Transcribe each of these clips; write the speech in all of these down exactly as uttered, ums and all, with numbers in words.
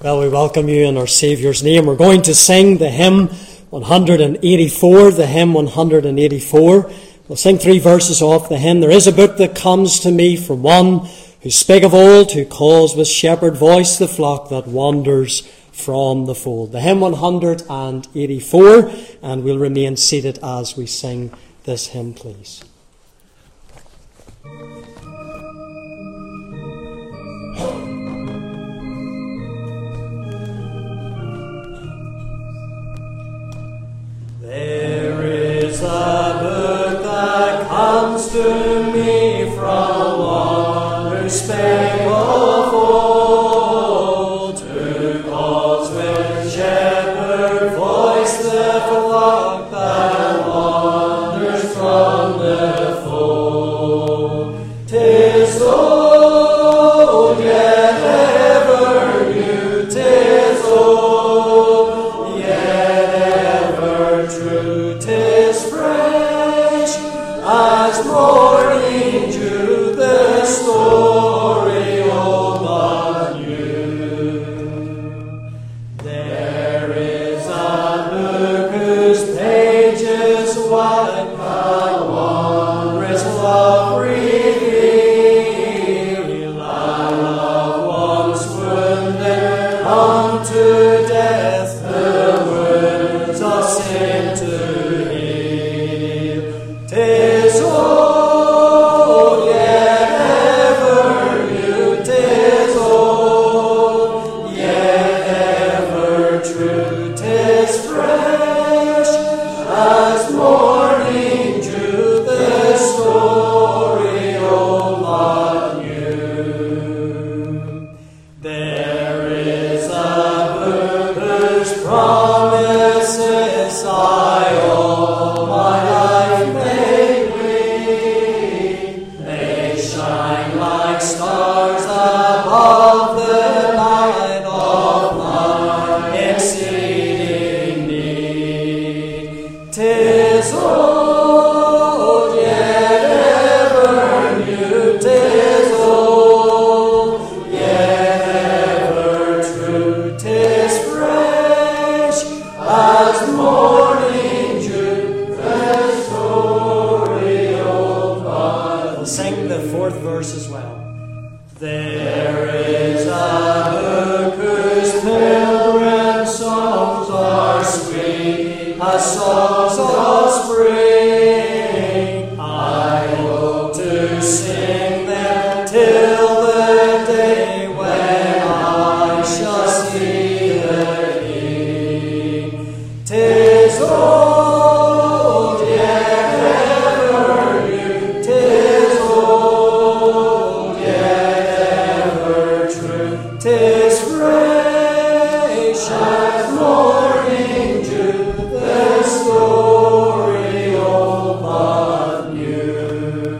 Well, we welcome you in our Saviour's name. We're going to sing the hymn one eighty-four, the hymn one eighty-four. We'll sing three verses off the hymn. There is a book that comes to me from one who spake of old, who calls with shepherd voice the flock that wanders from the fold. The hymn one eighty-four, and we'll remain seated as we sing this hymn, please. There is a book that comes to me from one who spake of old, who calls with shepherd voice the flock that wanders from the fold. 'Tis old, yet ever new, 'tis old, yet ever true, 'tis fresh as morning dew, the story old but new. There is a book whose pages wide my wondrous love reveal. Thy love once wounded unto death, the wounds of sin to heal. 'Tis old, yet ever new, 'tis old, yet ever true, 'tis fresh as morning dew, the story old but new. There is a book whose promises I all my life may read. They shine like stars above the night of my exceeding need. 'Tis old, yet ever new, 'tis old, yet ever true, 'tis fresh as morning dew, the story old but. We'll sing the fourth verse as well. There is a book whose pilgrim songs are sweet as songs of spring. I hope to sing them till the day when I shall see the King. 'Tis old, yet ever new, 'tis old, yet ever true, 'tis fresh as morning dew, the story old but new.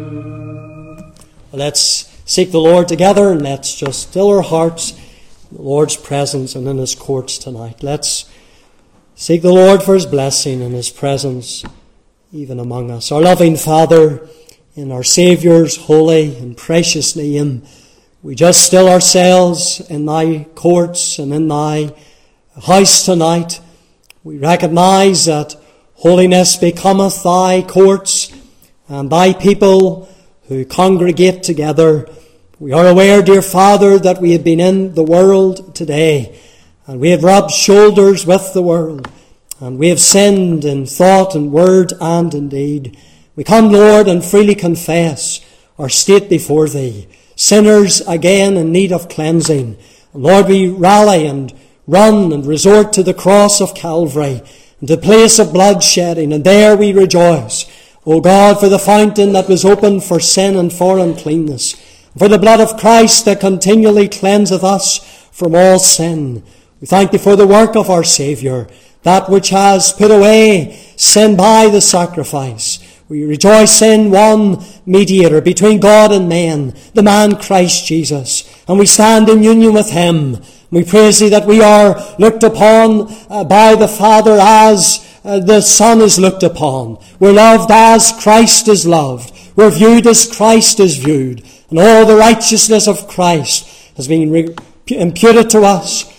Let's seek the Lord together, and let's just still our hearts in the Lord's presence and in His courts tonight. Let's seek the Lord for His blessing and His presence even among us. Our loving Father, in our Saviour's holy and precious name, we just still ourselves in Thy courts and in Thy house tonight. We recognize that holiness becometh Thy courts and Thy people who congregate together. We are aware, dear Father, that we have been in the world today, and we have rubbed shoulders with the world, and we have sinned in thought and word and in deed. We come, Lord, and freely confess our state before Thee, sinners again in need of cleansing. And Lord, we rally and run and resort to the cross of Calvary, and the place of bloodshedding, and there we rejoice, O God, for the fountain that was opened for sin and for uncleanness, for the blood of Christ that continually cleanseth us from all sin. We thank Thee for the work of our Saviour, that which has put away sin by the sacrifice. We rejoice in one mediator between God and men, the man Christ Jesus, and we stand in union with Him. We praise Thee that we are looked upon uh, by the Father as uh, the Son is looked upon. We're loved as Christ is loved. We're viewed as Christ is viewed. And all the righteousness of Christ has been re- imputed to us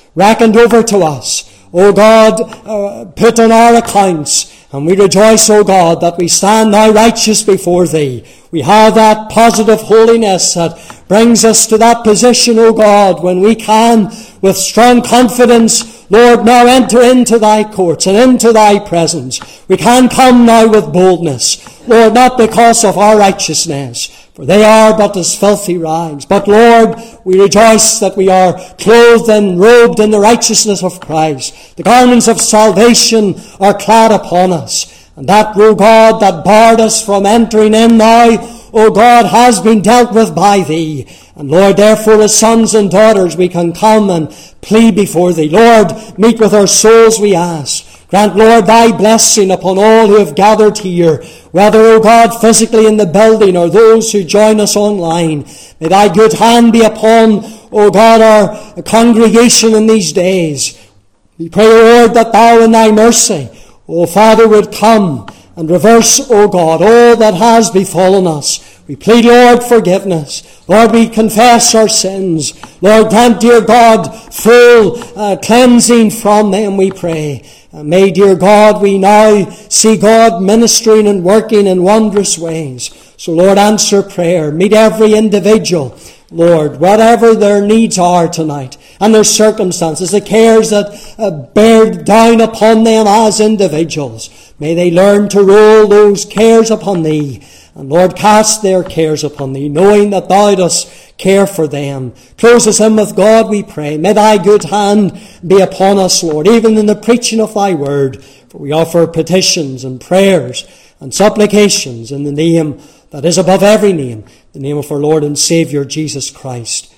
reckoned over to us. O God, uh, put on our accounts. And we rejoice, O God, that we stand now righteous before Thee. We have that positive holiness that brings us to that position, O God, when we can, with strong confidence, Lord, now enter into Thy courts and into Thy presence. We can come now with boldness, Lord, not because of our righteousness, for they are but as filthy rags. But Lord, we rejoice that we are clothed and robed in the righteousness of Christ. The garments of salvation are clad upon us. And that, O God, that barred us from entering in now, O God, has been dealt with by Thee. And Lord, therefore, as sons and daughters, we can come and plead before Thee. Lord, meet with our souls, we ask. Grant, Lord, Thy blessing upon all who have gathered here, whether, O God, physically in the building or those who join us online. May Thy good hand be upon, O God, our congregation in these days. We pray, Lord, that Thou in Thy mercy, O Father, would come and reverse, O God, all that has befallen us. We plead, Lord, forgiveness. Lord, we confess our sins. Lord, grant, dear God, full uh, cleansing from them, we pray. And may, dear God, we now see God ministering and working in wondrous ways. So, Lord, answer prayer. Meet every individual, Lord, whatever their needs are tonight and their circumstances, the cares that uh, bear down upon them as individuals. May they learn to roll those cares upon Thee. And Lord, cast their cares upon Thee, knowing that Thou dost care for them. Close us in with God, we pray. May Thy good hand be upon us, Lord, even in the preaching of Thy word. For we offer petitions and prayers and supplications in the name that is above every name, the name of our Lord and Saviour, Jesus Christ.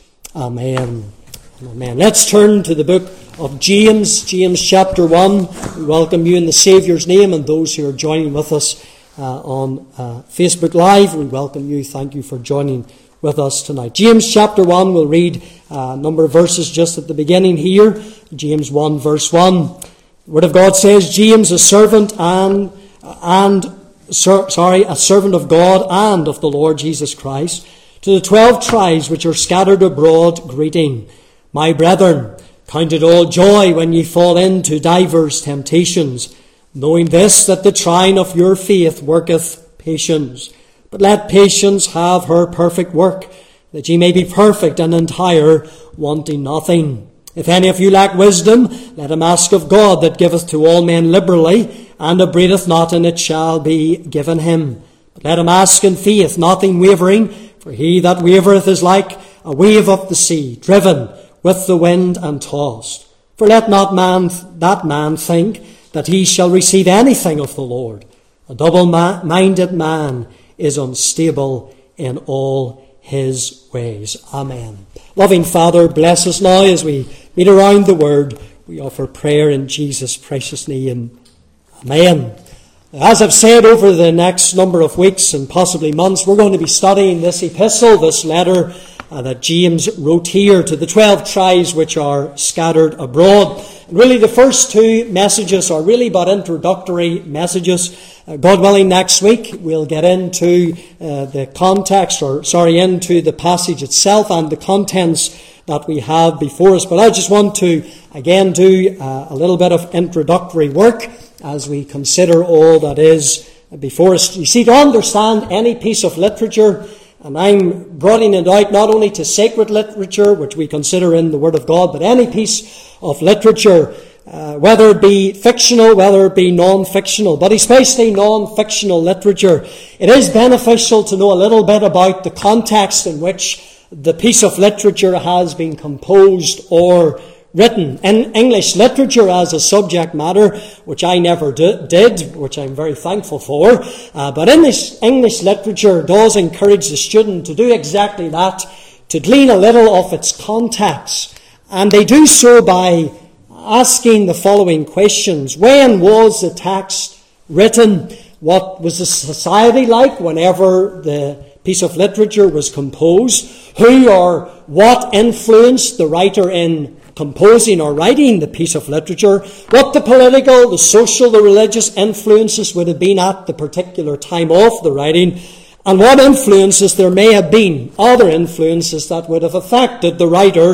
Amen. Amen. Let's turn to the book of James, James chapter one. We welcome you in the Saviour's name, and those who are joining with us uh, on uh, Facebook Live, we welcome you. Thank you for joining with us tonight. James chapter one, we'll read a number of verses just at the beginning here. James one verse one. The Word of God says, James, a servant and, and Sir, sorry, a servant of God and of the Lord Jesus Christ, to the twelve tribes which are scattered abroad, greeting. My brethren, count it all joy when ye fall into divers temptations, knowing this, that the trying of your faith worketh patience. But let patience have her perfect work, that ye may be perfect and entire, wanting nothing. If any of you lack wisdom, let him ask of God, that giveth to all men liberally, and upbraideth not, and it shall be given him. But let him ask in faith, nothing wavering, for he that wavereth is like a wave of the sea, driven with the wind and tossed. For let not man that man think that he shall receive anything of the Lord. A double-minded man is unstable in all his ways. Amen. Loving Father, bless us now as we meet around the Word. We offer prayer in Jesus' precious name. Amen. As I've said, over the next number of weeks and possibly months, we're going to be studying this epistle, this letter uh, that James wrote here to the twelve tribes which are scattered abroad. And really the first two messages are really but introductory messages. Uh, God willing, next week we'll get into uh, the context, or sorry, into the passage itself and the contents that we have before us. But I just want to again do uh, a little bit of introductory work as we consider all that is before us. You see, to understand any piece of literature, and I'm broadening it out not only to sacred literature, which we consider in the Word of God, but any piece of literature, uh, whether it be fictional, whether it be non-fictional, but especially non-fictional literature, it is beneficial to know a little bit about the context in which the piece of literature has been composed or written. In English literature as a subject matter, which I never do, did, which I'm very thankful for, uh, but English, English literature does encourage the student to do exactly that, to glean a little of its context. And they do so by asking the following questions. When was the text written? What was the society like whenever the piece of literature was composed? Who or what influenced the writer in composing or writing the piece of literature? What the political, the social, the religious influences would have been at the particular time of the writing, and what influences there may have been, other influences that would have affected the writer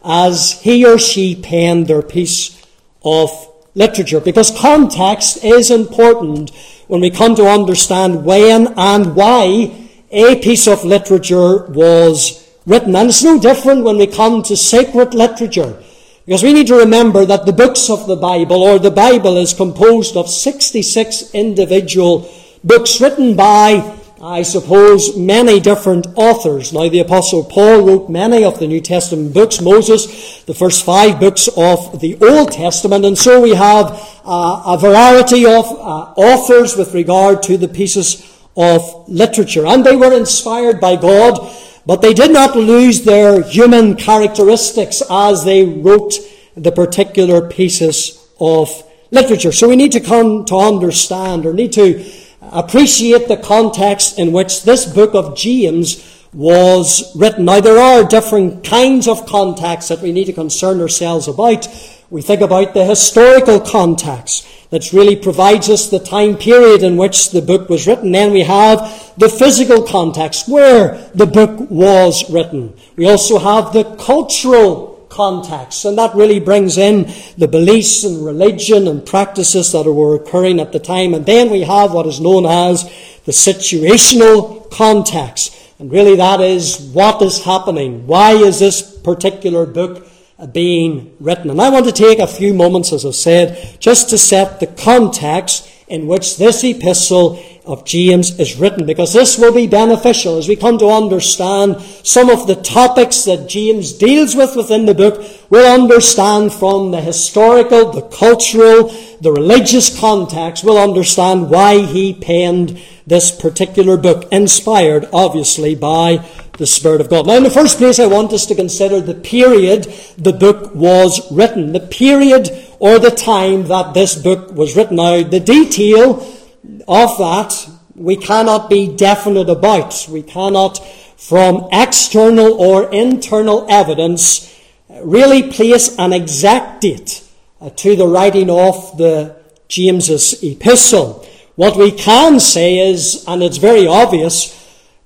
as he or she penned their piece of literature. Because context is important when we come to understand when and why a piece of literature was written. And it's no different when we come to sacred literature. Because we need to remember that the books of the Bible, or the Bible, is composed of sixty-six individual books written by, I suppose, many different authors. Now, the Apostle Paul wrote many of the New Testament books, Moses, the first five books of the Old Testament, and so we have uh, a variety of uh, authors with regard to the pieces of literature. And they were inspired by God, but they did not lose their human characteristics as they wrote the particular pieces of literature. So we need to come to understand, or need to appreciate the context in which this book of James was written. Now, there are different kinds of context that we need to concern ourselves about. We think about the historical context that really provides us the time period in which the book was written. Then we have the physical context where the book was written. We also have the cultural context, and that really brings in the beliefs and religion and practices that were occurring at the time. And then we have what is known as the situational context, and really that is what is happening. Why is this particular book being written? And I want to take a few moments, as I've said, just to set the context in which this epistle of James is written, because this will be beneficial as we come to understand some of the topics that James deals with within the book. We'll understand from the historical, the cultural, the religious context. We'll understand why he penned this particular book, inspired obviously by the Spirit of God. Now, in the first place, I want us to consider the period the book was written, the period or the time that this book was written. Now, the detail of that we cannot be definite about. We cannot, from external or internal evidence, really place an exact date uh, to the writing of the James's epistle. What we can say is, and it's very obvious,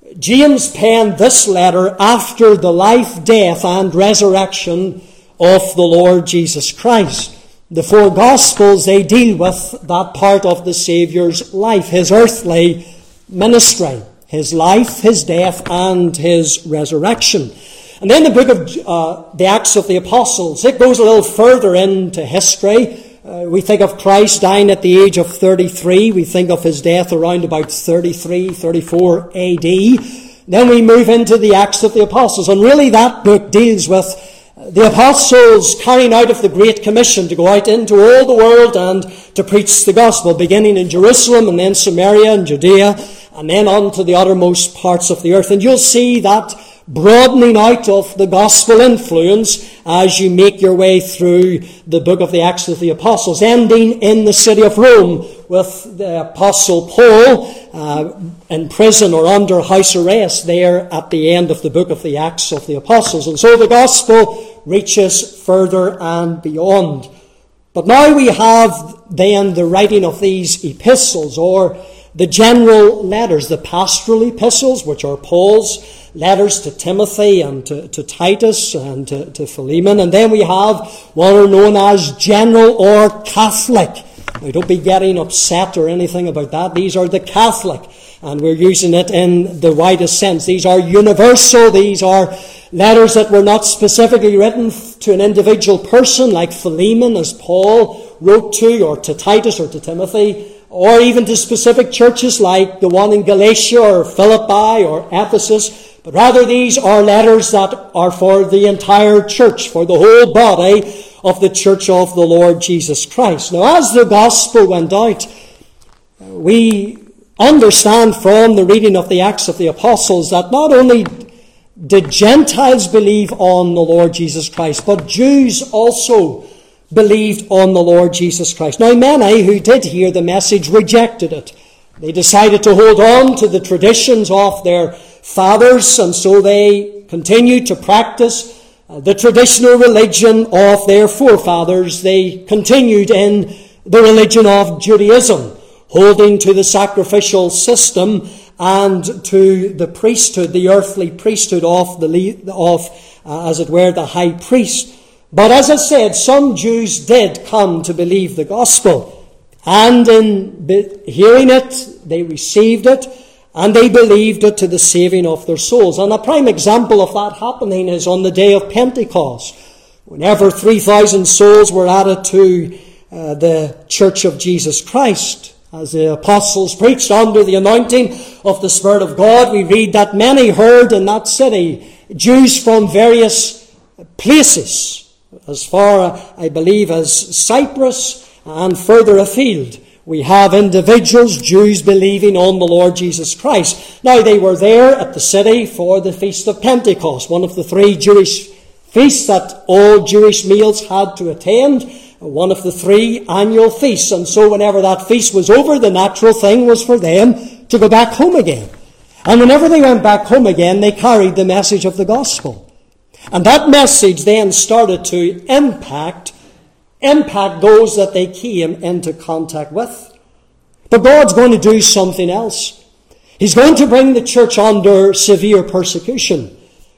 James penned this letter after the life, death, and resurrection of the Lord Jesus Christ. The four Gospels, they deal with that part of the Saviour's life, his earthly ministry, his life, his death, and his resurrection. And then the book of uh, the Acts of the Apostles, it goes a little further into history. Uh, we think of Christ dying at the age of thirty-three. We think of his death around about thirty-three, thirty-four A D. Then we move into the Acts of the Apostles. And really that book deals with the apostles carrying out of the Great Commission to go out into all the world and to preach the gospel, beginning in Jerusalem and then Samaria and Judea and then on to the uttermost parts of the earth. And you'll see that broadening out of the gospel influence as you make your way through the book of the Acts of the Apostles, ending in the city of Rome with the Apostle Paul uh, in prison or under house arrest there at the end of the book of the Acts of the Apostles. And so the gospel reaches further and beyond. But now we have then the writing of these epistles, or the general letters, the pastoral epistles, which are Paul's letters to Timothy and to, to Titus and to, to Philemon. And then we have what are known as general or Catholic. Now, don't be getting upset or anything about that. These are the Catholic, and we're using it in the widest sense. These are universal. These are letters that were not specifically written to an individual person, like Philemon, as Paul wrote to, or to Titus or to Timothy, or even to specific churches like the one in Galatia or Philippi or Ephesus. But rather these are letters that are for the entire church, for the whole body of the church of the Lord Jesus Christ. Now, as the gospel went out, we understand from the reading of the Acts of the Apostles that not only did Gentiles believe on the Lord Jesus Christ, but Jews also believed on the Lord Jesus Christ. Now, many who did hear the message rejected it. They decided to hold on to the traditions of their fathers, and so they continued to practice the traditional religion of their forefathers. They continued in the religion of Judaism, holding to the sacrificial system and to the priesthood, the earthly priesthood of, the of uh, as it were, the high priest. But as I said, some Jews did come to believe the gospel. And in be- hearing it, they received it, and they believed it to the saving of their souls. And a prime example of that happening is on the day of Pentecost, whenever three thousand souls were added to uh, the Church of Jesus Christ. As the apostles preached under the anointing of the Spirit of God, we read that many heard in that city Jews from various places, as far, I believe, as Cyprus and further afield. We have individuals, Jews, believing on the Lord Jesus Christ. Now, they were there at the city for the Feast of Pentecost, one of the three Jewish feasts that all Jewish males had to attend, one of the three annual feasts. And so whenever that feast was over, the natural thing was for them to go back home again. And whenever they went back home again, they carried the message of the gospel. And that message then started to impact impact those that they came into contact with. But God's going to do something else. He's going to bring the church under severe persecution.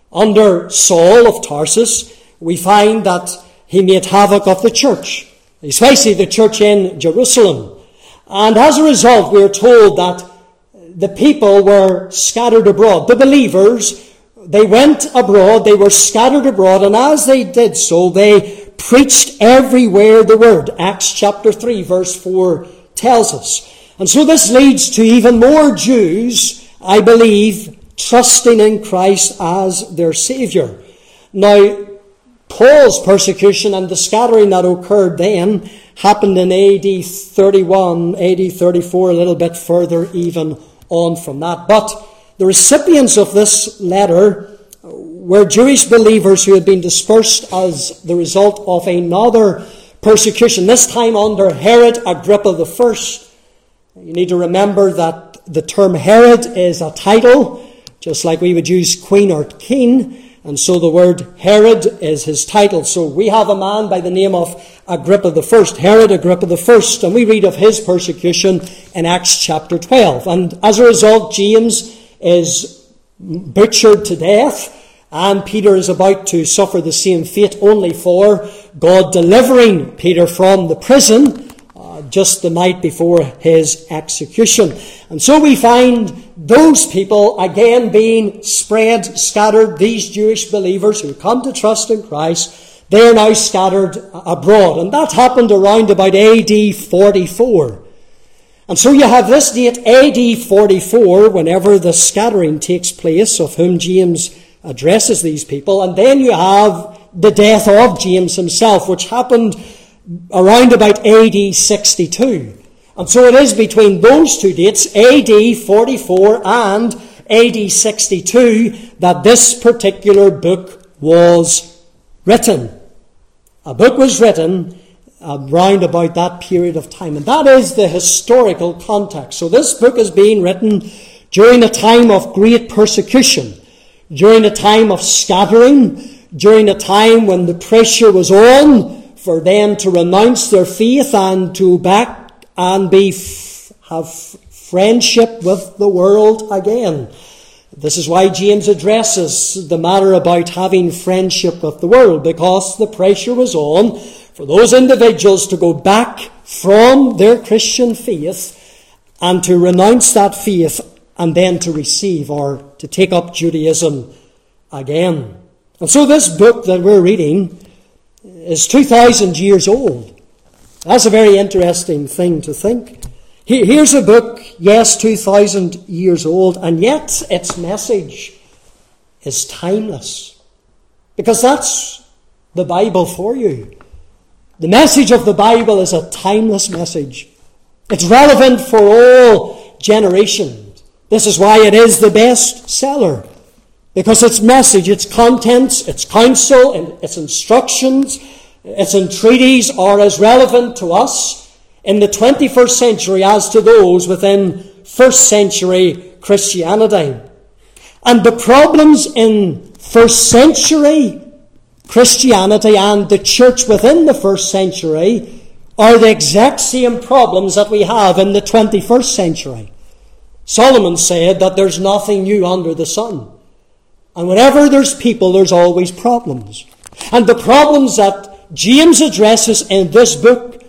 Under Saul of Tarsus, we find that he made havoc of the church, especially the church in Jerusalem. And as a result, we are told that the people were scattered abroad. The believers, they went abroad, they were scattered abroad, and as they did so, they preached everywhere the word. Acts chapter three, verse four tells us. And so this leads to even more Jews, I believe, trusting in Christ as their Saviour. Now, Paul's persecution and the scattering that occurred then happened in A D thirty-one, A D thirty-four, a little bit further even on from that. But the recipients of this letter were Jewish believers who had been dispersed as the result of another persecution, this time under Herod Agrippa the First. You need to remember that the term Herod is a title, just like we would use queen or king, and so the word Herod is his title. So we have a man by the name of Agrippa the First, Herod Agrippa the First, and we read of his persecution in Acts chapter twelve. And as a result, James is butchered to death, and Peter is about to suffer the same fate, only for God delivering Peter from the prison uh, just the night before his execution. And so we find those people again being spread, scattered, these Jewish believers who come to trust in Christ, they are now scattered abroad. And that happened around about A D forty-four. And so you have this date, A D forty-four, whenever the scattering takes place, of whom James addresses these people. And then you have the death of James himself, which happened around about A D sixty-two. And so it is between those two dates, A D forty-four and A D sixty-two, that this particular book was written. A book was written around about that period of time. And that is the historical context. So this book is being written during a time of great persecution, during a time of scattering, during a time when the pressure was on for them to renounce their faith and to back and be f- have friendship with the world again. This is why James addresses the matter about having friendship with the world, because the pressure was on for those individuals to go back from their Christian faith and to renounce that faith and then to receive or to take up Judaism again. And so this book that we're reading is two thousand years old. That's a very interesting thing to think. Here's a book, yes, two thousand years old, and yet its message is timeless. Because that's the Bible for you. The message of the Bible is a timeless message. It's relevant for all generations. This is why it is the best seller. Because its message, its contents, its counsel, and its instructions, its entreaties are as relevant to us in the twenty-first century as to those within first century Christianity. And the problems in first century Christianity and the church within the first century are the exact same problems that we have in the twenty-first century. Solomon said that there's nothing new under the sun. And whenever there's people, there's always problems. And the problems that James addresses in this book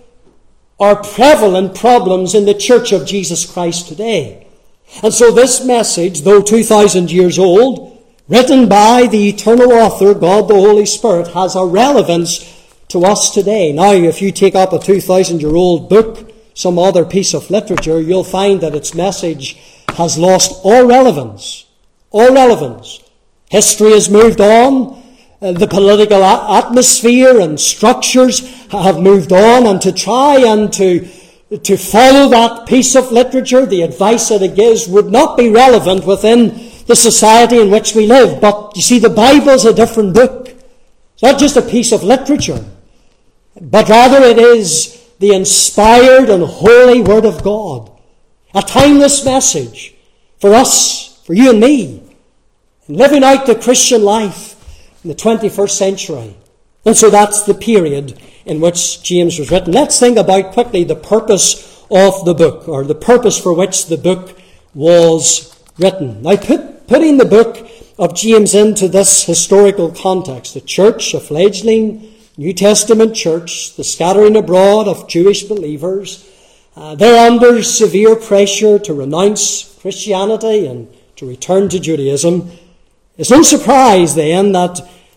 are prevalent problems in the Church of Jesus Christ today. And so this message, though two thousand years old, written by the eternal author, God the Holy Spirit, has a relevance to us today. Now, if you take up a two thousand year old book, some other piece of literature, you'll find that its message has lost all relevance. All relevance. History has moved on. Uh, the political a- atmosphere and structures have moved on. And to try and to, to follow that piece of literature, the advice that it gives, would not be relevant within the society in which we live. But you see, the Bible's a different book. It's not just a piece of literature, but rather it is the inspired and holy Word of God. A timeless message for us, for you and me, in living out the Christian life in the twenty-first century. And so that's the period in which James was written. Let's think about quickly the purpose of the book, or the purpose for which the book was written. Now, put, putting the book of James into this historical context, the church, a fledgling New Testament church, the scattering abroad of Jewish believers, uh, they're under severe pressure to renounce Christianity and to return to Judaism. It's no surprise then that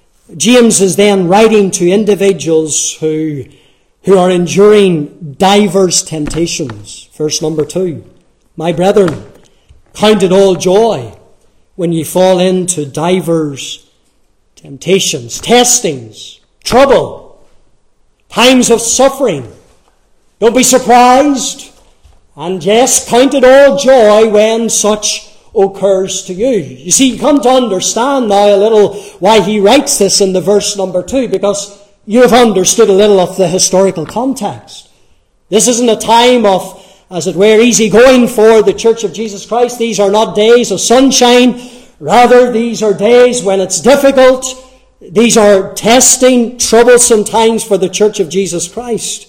James is then writing to individuals who, who are enduring diverse temptations. Verse number two, my brethren, count it all joy when ye fall into divers temptations, testings, trouble, times of suffering. Don't be surprised. And yes, count it all joy when such occurs to you. You see, you come to understand now a little why he writes this in the verse number two, because you have understood a little of the historical context. This isn't a time of, as it were, easy going for the Church of Jesus Christ. These are not days of sunshine. Rather, these are days when it's difficult. These are testing, troublesome times for the Church of Jesus Christ.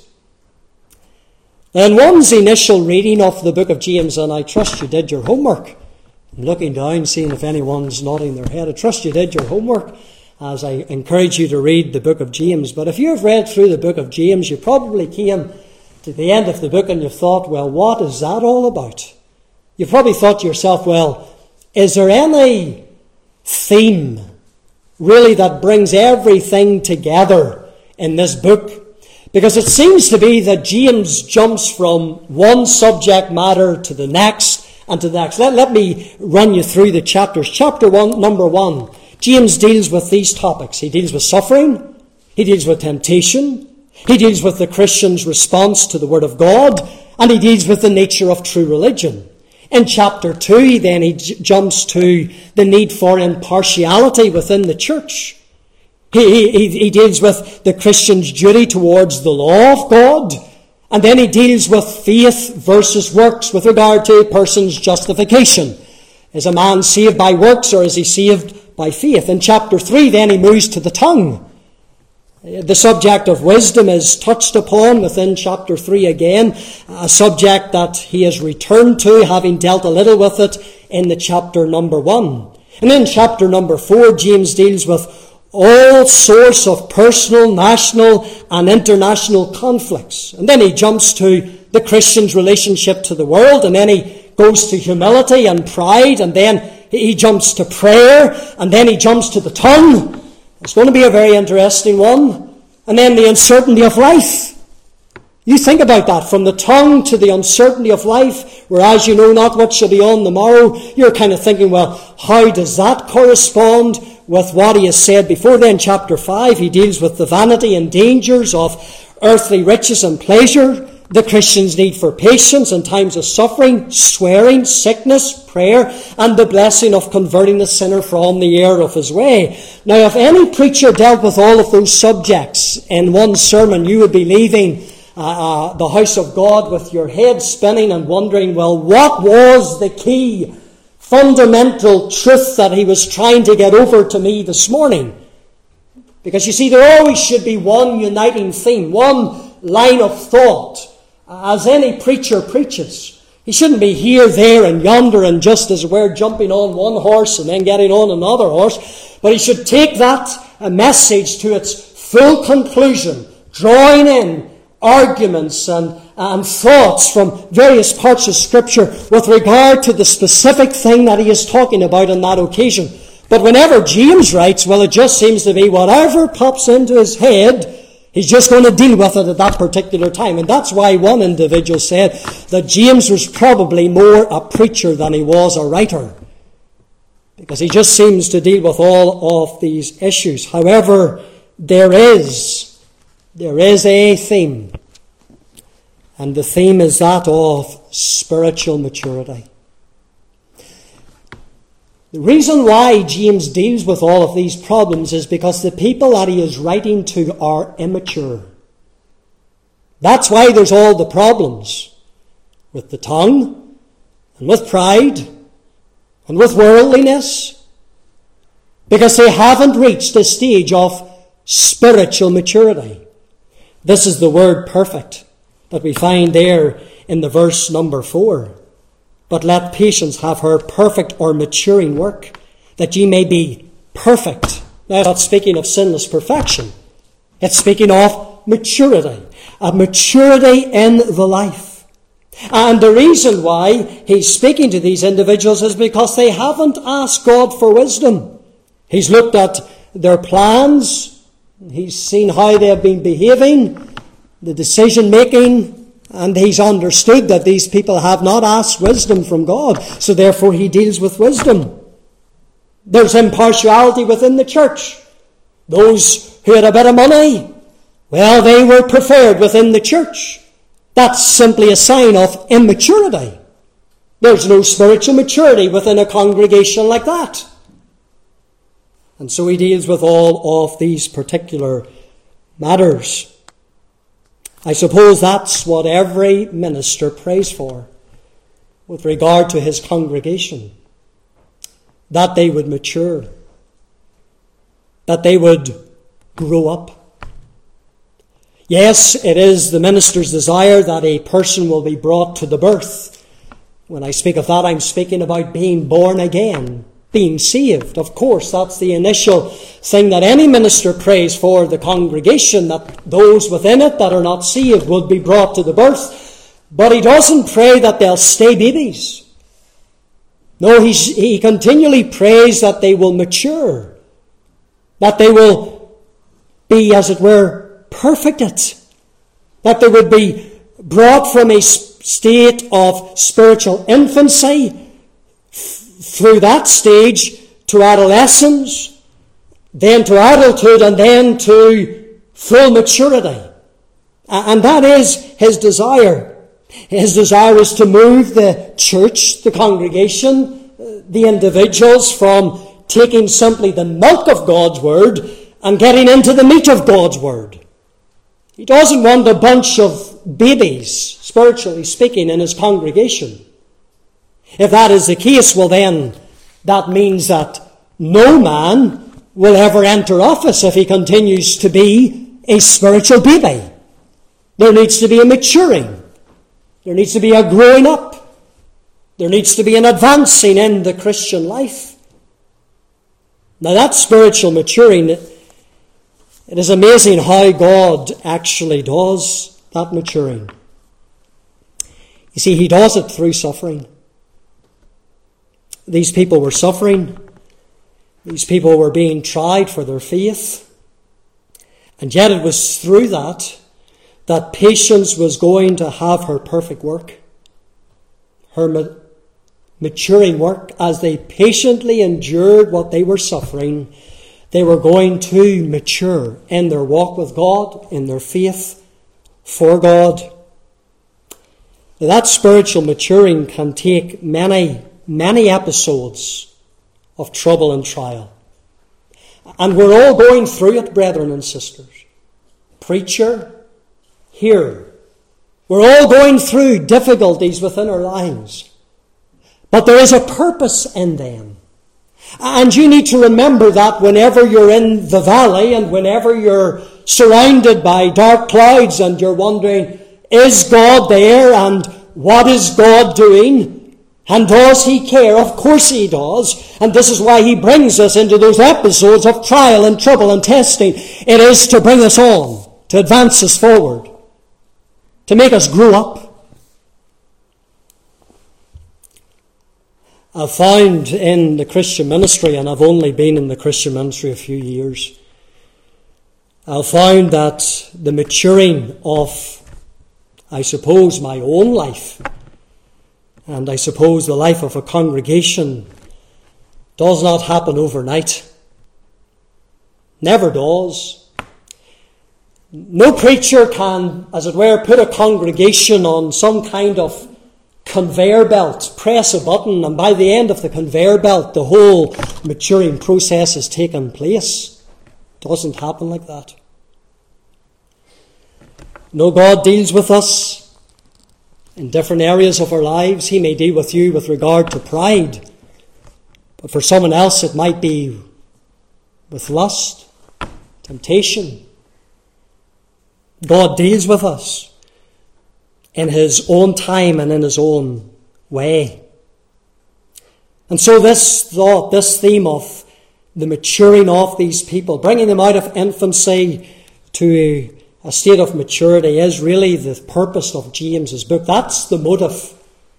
In one's initial reading of the book of James, and I trust you did your homework, I'm looking down, seeing if anyone's nodding their head. I trust you did your homework as I encourage you to read the book of James. But if you have read through the book of James, you probably came to the end of the book and you thought, well, what is that all about? You probably thought to yourself, well, is there any theme really that brings everything together in this book? Because it seems to be that James jumps from one subject matter to the next and to the next. Let, let me run you through the chapters. Chapter one, number one, James deals with these topics. He deals with suffering. He deals with temptation. He deals with the Christian's response to the Word of God. And he deals with the nature of true religion. In chapter two, then, he j- jumps to the need for impartiality within the church. He, he, he deals with the Christian's duty towards the law of God. And then he deals with faith versus works with regard to a person's justification. Is a man saved by works or is he saved by faith? In chapter three, then, he moves to the tongue. The subject of wisdom is touched upon within chapter three again, a subject that he has returned to, having dealt a little with it in the chapter number one. And then chapter number four, James deals with all sorts of personal, national, and international conflicts. And then he jumps to the Christian's relationship to the world, and then he goes to humility and pride, and then he jumps to prayer, and then he jumps to the tongue. It's going to be a very interesting one. And then the uncertainty of life. You think about that, from the tongue to the uncertainty of life, whereas you know not what shall be on the morrow. You're kind of thinking, well, how does that correspond with what he has said before? Then chapter five, he deals with the vanity and dangers of earthly riches and pleasure, the Christian's need for patience in times of suffering, swearing, sickness, prayer, and the blessing of converting the sinner from the error of his way. Now, if any preacher dealt with all of those subjects in one sermon, you would be leaving uh, uh, the house of God with your head spinning and wondering, well, what was the key fundamental truth that he was trying to get over to me this morning? Because you see, there always should be one uniting theme, one line of thought as any preacher preaches. He shouldn't be here, there, and yonder, and just as it were jumping on one horse and then getting on another horse. But he should take that uh, message to its full conclusion, drawing in arguments and, and thoughts from various parts of Scripture with regard to the specific thing that he is talking about on that occasion. But whenever James writes, well, it just seems to be whatever pops into his head, he's just going to deal with it at that particular time. And that's why one individual said that James was probably more a preacher than he was a writer, because he just seems to deal with all of these issues. However, there is, there is a theme, and the theme is that of spiritual maturity. The reason why James deals with all of these problems is because the people that he is writing to are immature. That's why there's all the problems with the tongue, and with pride, and with worldliness, because they haven't reached a stage of spiritual maturity. This is the word perfect that we find there in the verse number four. But let patience have her perfect or maturing work, that ye may be perfect. Now, it's not speaking of sinless perfection. It's speaking of maturity. A maturity in the life. And the reason why he's speaking to these individuals is because they haven't asked God for wisdom. He's looked at their plans. He's seen how they have been behaving, the decision making, and he's understood that these people have not asked wisdom from God. So therefore he deals with wisdom. There's impartiality within the church. Those who had a bit of money, well, they were preferred within the church. That's simply a sign of immaturity. There's no spiritual maturity within a congregation like that. And so he deals with all of these particular matters. I suppose that's what every minister prays for with regard to his congregation. That they would mature. That they would grow up. Yes, it is the minister's desire that a person will be brought to the birth. When I speak of that, I'm speaking about being born again, being saved. Of course, that's the initial thing that any minister prays for the congregation, that those within it that are not saved would be brought to the birth. But he doesn't pray that they'll stay babies. No, he's, he continually prays that they will mature, that they will be, as it were, perfected, that they would be brought from a state of spiritual infancy through that stage to adolescence, then to adulthood, and then to full maturity. And that is his desire. His desire is to move the church, the congregation, the individuals from taking simply the milk of God's Word and getting into the meat of God's Word. He doesn't want a bunch of babies, spiritually speaking, in his congregation. If that is the case, well then, that means that no man will ever enter office if he continues to be a spiritual baby. There needs to be a maturing. There needs to be a growing up. There needs to be an advancing in the Christian life. Now that spiritual maturing, it is amazing how God actually does that maturing. You see, he does it through suffering. These people were suffering. These people were being tried for their faith. And yet it was through that that patience was going to have her perfect work. Her ma- maturing work. As they patiently endured what they were suffering, they were going to mature in their walk with God, in their faith for God. Now, that spiritual maturing can take many, many episodes of trouble and trial. And we're all going through it, brethren and sisters. Preacher, hearer. We're all going through difficulties within our lives. But there is a purpose in them. And you need to remember that whenever you're in the valley and whenever you're surrounded by dark clouds and you're wondering, is God there and what is God doing? And does he care? Of course he does. And this is why he brings us into those episodes of trial and trouble and testing. It is to bring us on, to advance us forward, to make us grow up. I've found in the Christian ministry, and I've only been in the Christian ministry a few years, I've found that the maturing of, I suppose, my own life, and I suppose the life of a congregation, does not happen overnight. Never does. No preacher can, as it were, put a congregation on some kind of conveyor belt, press a button, and by the end of the conveyor belt, the whole maturing process has taken place. It doesn't happen like that. No, God deals with us in different areas of our lives. He may deal with you with regard to pride, but for someone else it might be with lust, temptation. God deals with us in his own time and in his own way. And so this thought, this theme of the maturing of these people, bringing them out of infancy to a state of maturity, is really the purpose of James's book. That's the motive.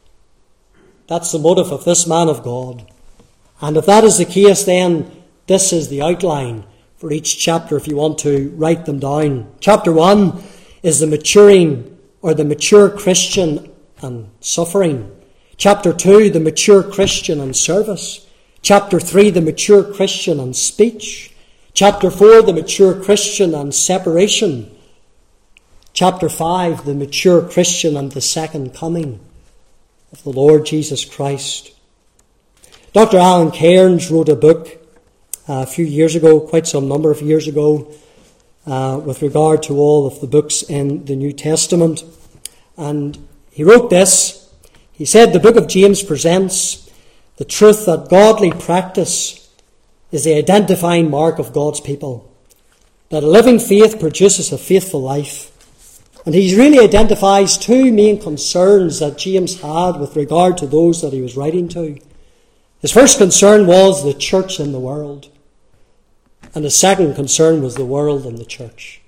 That's the motive of this man of God. And if that is the case, then this is the outline for each chapter if you want to write them down. Chapter one is the maturing or the mature Christian and suffering. Chapter two, the mature Christian and service. Chapter three, the mature Christian and speech. Chapter four, the mature Christian and separation. Chapter five, the mature Christian and the second coming of the Lord Jesus Christ. Doctor Alan Cairns wrote a book uh, a few years ago, quite some number of years ago, uh, with regard to all of the books in the New Testament. And he wrote this. He said, the book of James presents the truth that godly practice is the identifying mark of God's people, that a living faith produces a faithful life. And he really identifies two main concerns that James had with regard to those that he was writing to. His first concern was the church and the world. And his second concern was the world and the church.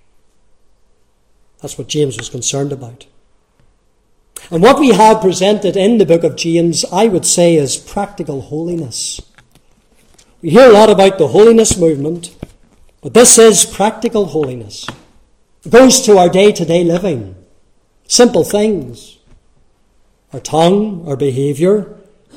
That's what James was concerned about. And what we have presented in the book of James, I would say, is practical holiness. We hear a lot about the holiness movement, but this is practical holiness. It goes to our day-to-day living. Simple things. Our tongue, our behaviour,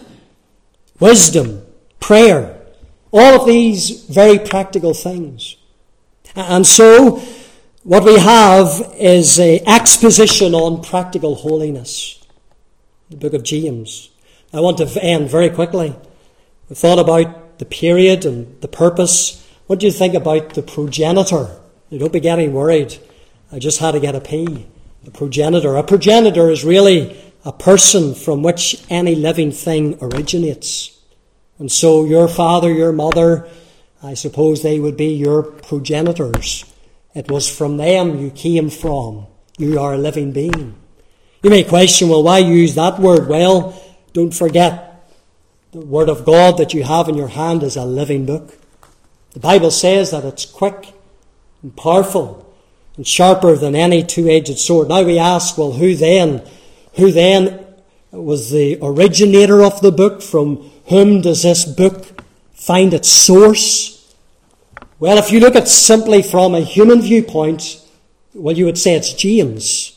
wisdom, prayer. All of these very practical things. And so, what we have is an exposition on practical holiness. The book of James. I want to end very quickly. We thought about the period and the purpose. What do you think about the progenitor? You don't be getting worried. I just had to get a P. The progenitor. A progenitor is really a person from which any living thing originates. And so your father, your mother, I suppose they would be your progenitors. It was from them you came from. You are a living being. You may question, well, why use that word? Well, don't forget, the Word of God that you have in your hand is a living book. The Bible says that it's quick and powerful and sharper than any two-edged sword. Now we ask, well, who then? Who then was the originator of the book? From whom does this book find its source? Well, if you look at it simply from a human viewpoint, well, you would say it's James.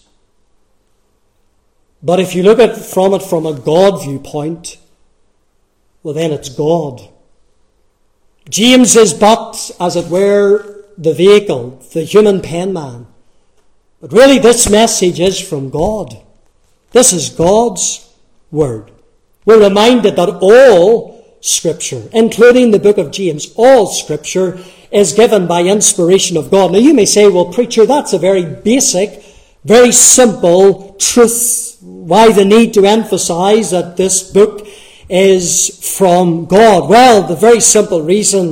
But if you look at from it from a God viewpoint, well, then it's God. James is but, as it were, the vehicle, the human penman. But really this message is from God. This is God's word. We're reminded that all Scripture, including the book of James, all Scripture is given by inspiration of God. Now you may say, well, preacher, that's a very basic, very simple truth. Why the need to emphasize that this book is from God? Well, the very simple reason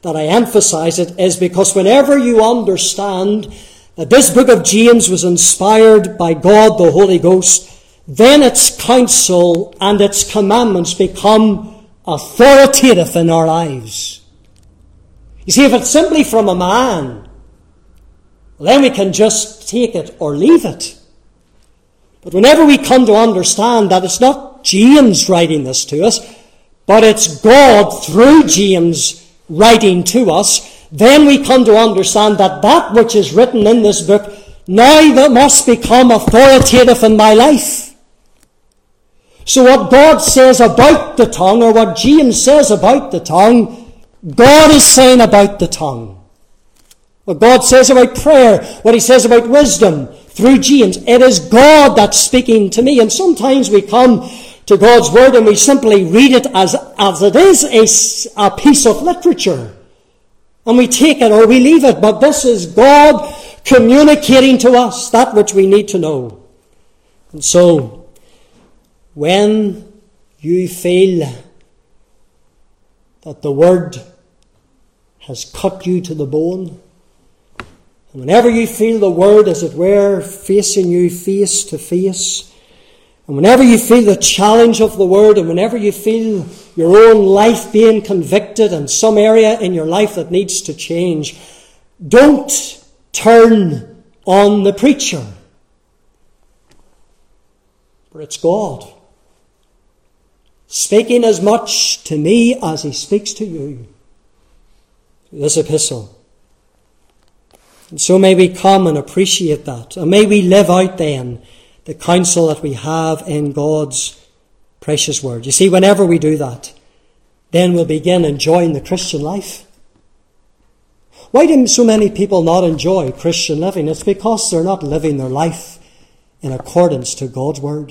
that I emphasize it is because whenever you understand that this book of James was inspired by God the Holy Ghost, then its counsel and its commandments become authoritative in our lives. You see, if it's simply from a man, well, then we can just take it or leave it. But whenever we come to understand that it's not James writing this to us, but it's God through James writing to us, then we come to understand that that which is written in this book now that must become authoritative in my life. So what God says about the tongue, or what James says about the tongue, God is saying about the tongue. What God says about prayer, what he says about wisdom through James, it is God that's speaking to me. And sometimes we come to God's word and we simply read it as, as it is a, a piece of literature. And we take it or we leave it. But this is God communicating to us that which we need to know. And so, when you feel that the word has cut you to the bone, and whenever you feel the word, as it were, facing you face to face, and whenever you feel the challenge of the word, and whenever you feel your own life being convicted in some area in your life that needs to change, don't turn on the preacher. For it's God speaking as much to me as he speaks to you through this epistle. And so may we come and appreciate that. And may we live out then the counsel that we have in God's precious word. You see, whenever we do that, then we'll begin enjoying the Christian life. Why do so many people not enjoy Christian living? It's because they're not living their life in accordance to God's word.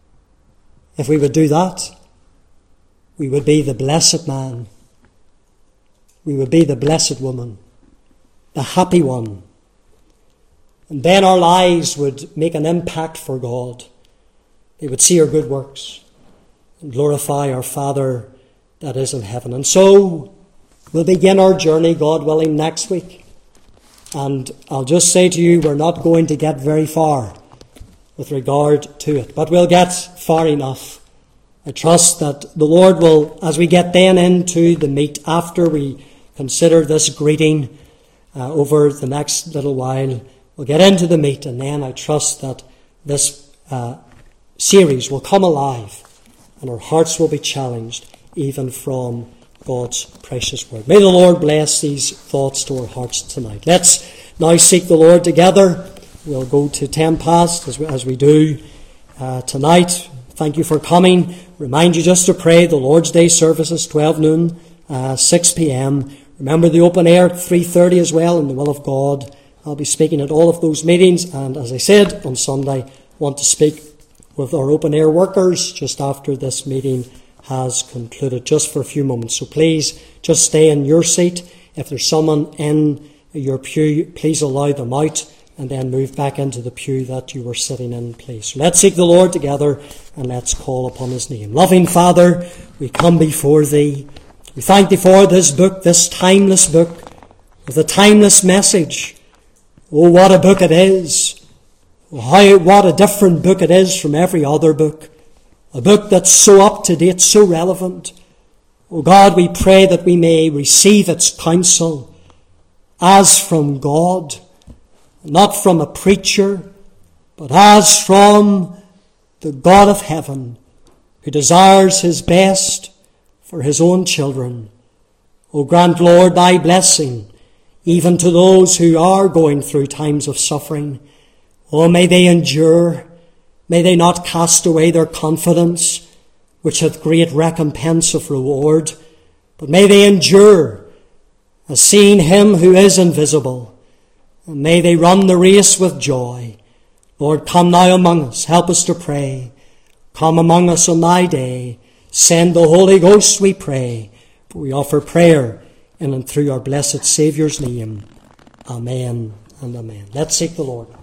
If we would do that, we would be the blessed man. We would be the blessed woman, the happy one. And then our lives would make an impact for God. They would see our good works and glorify our Father that is in heaven. And so we'll begin our journey, God willing, next week. And I'll just say to you, we're not going to get very far with regard to it, but we'll get far enough. I trust that the Lord will, as we get then into the meat, after we consider this greeting uh, over the next little while, we'll get into the meat, and then I trust that this uh, series will come alive and our hearts will be challenged even from God's precious word. May the Lord bless these thoughts to our hearts tonight. Let's now seek the Lord together. We'll go to ten past as we, as we do uh, tonight. Thank you for coming. Remind you just to pray. The Lord's Day services, twelve noon, uh, six p.m. Remember the open air at three thirty as well in the will of God. I'll be speaking at all of those meetings, and as I said, on Sunday, I want to speak with our open air workers just after this meeting has concluded, just for a few moments. So please, just stay in your seat. If there's someone in your pew, please allow them out, and then move back into the pew that you were sitting in, please. So let's seek the Lord together, and let's call upon his name. Loving Father, we come before thee. We thank thee for this book, this timeless book, with a timeless message. Oh, what a book it is. Oh, how, what a different book it is from every other book. A book that's so up to date, so relevant. Oh God, we pray that we may receive its counsel as from God, not from a preacher, but as from the God of heaven, who desires his best for his own children. O grant, Lord, thy blessing even to those who are going through times of suffering. Oh, may they endure. May they not cast away their confidence, which hath great recompense of reward, but may they endure, as seeing him who is invisible, and may they run the race with joy. Lord, come now among us. Help us to pray. Come among us on thy day. Send the Holy Ghost, we pray. For we offer prayer in and through our blessed Saviour's name. Amen and amen. Let's seek the Lord.